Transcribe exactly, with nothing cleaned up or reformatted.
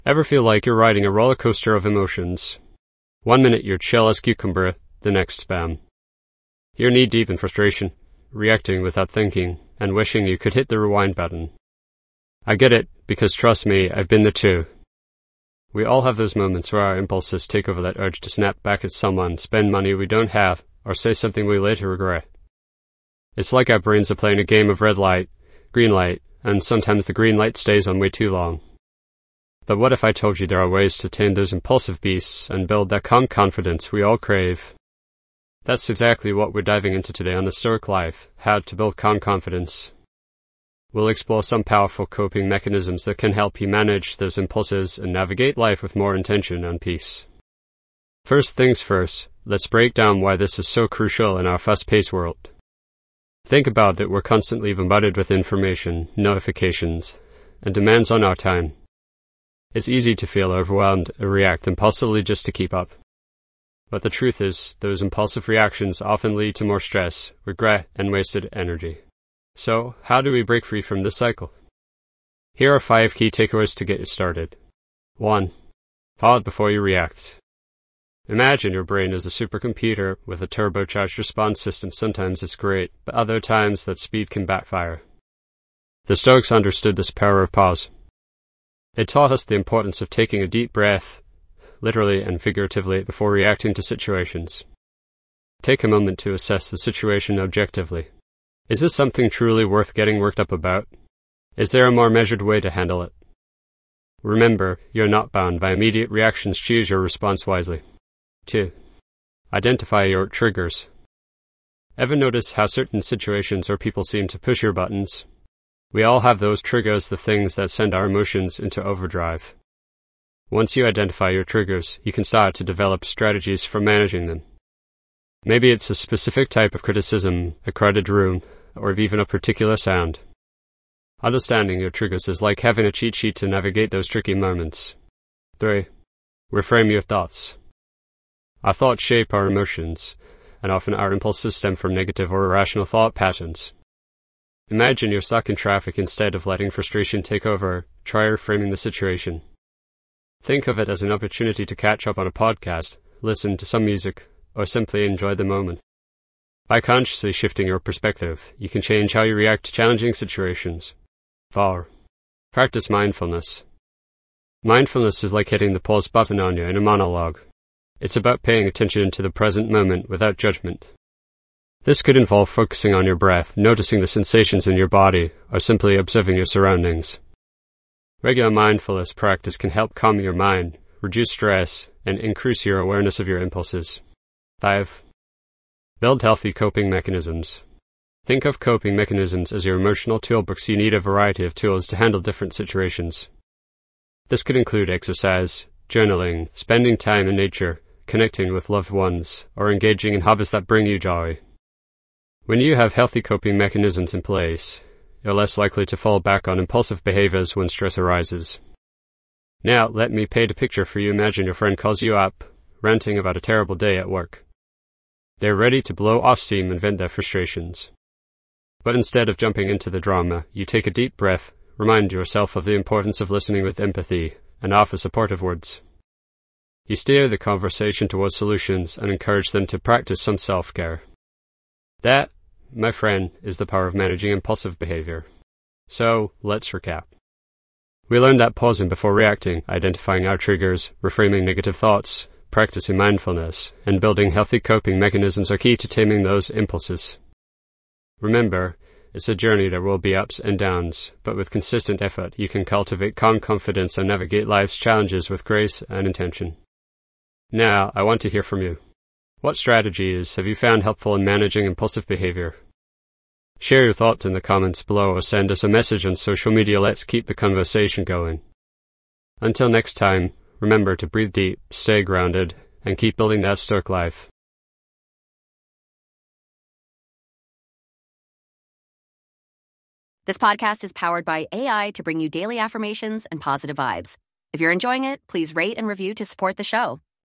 Ever feel like you're riding a roller coaster of emotions? One minute you're chill as cucumber, the next spam. You're knee-deep in frustration, reacting without thinking, and wishing you could hit the rewind button. I get it, because trust me, I've been there too. We all have those moments where our impulses take over that urge to snap back at someone, spend money we don't have, or say something we later regret. It's like our brains are playing a game of red light, green light, and sometimes the green light stays on way too long. But what if I told you there are ways to tame those impulsive beasts and build that calm confidence we all crave? That's exactly what we're diving into today on The Stoic Life, how to build calm confidence. We'll explore some powerful coping mechanisms that can help you manage those impulses and navigate life with more intention and peace. First things first, let's break down why this is so crucial in our fast-paced world. Think about it, we're constantly bombarded with information, notifications, and demands on our time. It's easy to feel overwhelmed and react impulsively just to keep up. But the truth is, those impulsive reactions often lead to more stress, regret, and wasted energy. So, how do we break free from this cycle? Here are five key takeaways to get you started. one. Pause before you react. Imagine your brain is a supercomputer with a turbocharged response system. Sometimes it's great, but other times that speed can backfire. The Stoics understood this power of pause. It taught us the importance of taking a deep breath, literally and figuratively, before reacting to situations. Take a moment to assess the situation objectively. Is this something truly worth getting worked up about? Is there a more measured way to handle it? Remember, you're not bound by immediate reactions. Choose your response wisely. two. Identify your triggers. Ever notice how certain situations or people seem to push your buttons? We all have those triggers, the things that send our emotions into overdrive. Once you identify your triggers, you can start to develop strategies for managing them. Maybe it's a specific type of criticism, a crowded room, or even a particular sound. Understanding your triggers is like having a cheat sheet to navigate those tricky moments. three. Reframe your thoughts. Our thoughts shape our emotions, and often our impulses stem from negative or irrational thought patterns. Imagine you're stuck in traffic. Instead of letting frustration take over, try reframing the situation. Think of it as an opportunity to catch up on a podcast, listen to some music, or simply enjoy the moment. By consciously shifting your perspective, you can change how you react to challenging situations. four. Practice mindfulness. Mindfulness is like hitting the pause button on your inner monologue. It's about paying attention to the present moment without judgment. This could involve focusing on your breath, noticing the sensations in your body, or simply observing your surroundings. Regular mindfulness practice can help calm your mind, reduce stress, and increase your awareness of your impulses. five. Build healthy coping mechanisms. Think of coping mechanisms as your emotional toolbox. You need a variety of tools to handle different situations. This could include exercise, journaling, spending time in nature, connecting with loved ones, or engaging in hobbies that bring you joy. When you have healthy coping mechanisms in place, you're less likely to fall back on impulsive behaviors when stress arises. Now, let me paint a picture for you. Imagine your friend calls you up, ranting about a terrible day at work. They're ready to blow off steam and vent their frustrations. But instead of jumping into the drama, you take a deep breath, remind yourself of the importance of listening with empathy, and offer supportive words. You steer the conversation towards solutions and encourage them to practice some self-care. That, my friend, is the power of managing impulsive behavior. So, let's recap. We learned that pausing before reacting, identifying our triggers, reframing negative thoughts, practicing mindfulness, and building healthy coping mechanisms are key to taming those impulses. Remember, it's a journey. There will be ups and downs, but with consistent effort, you can cultivate calm confidence and navigate life's challenges with grace and intention. Now, I want to hear from you. What strategies have you found helpful in managing impulsive behavior? Share your thoughts in the comments below or send us a message on social media. Let's keep the conversation going. Until next time, remember to breathe deep, stay grounded, and keep building that Stoic life. This podcast is powered by A I to bring you daily affirmations and positive vibes. If you're enjoying it, please rate and review to support the show.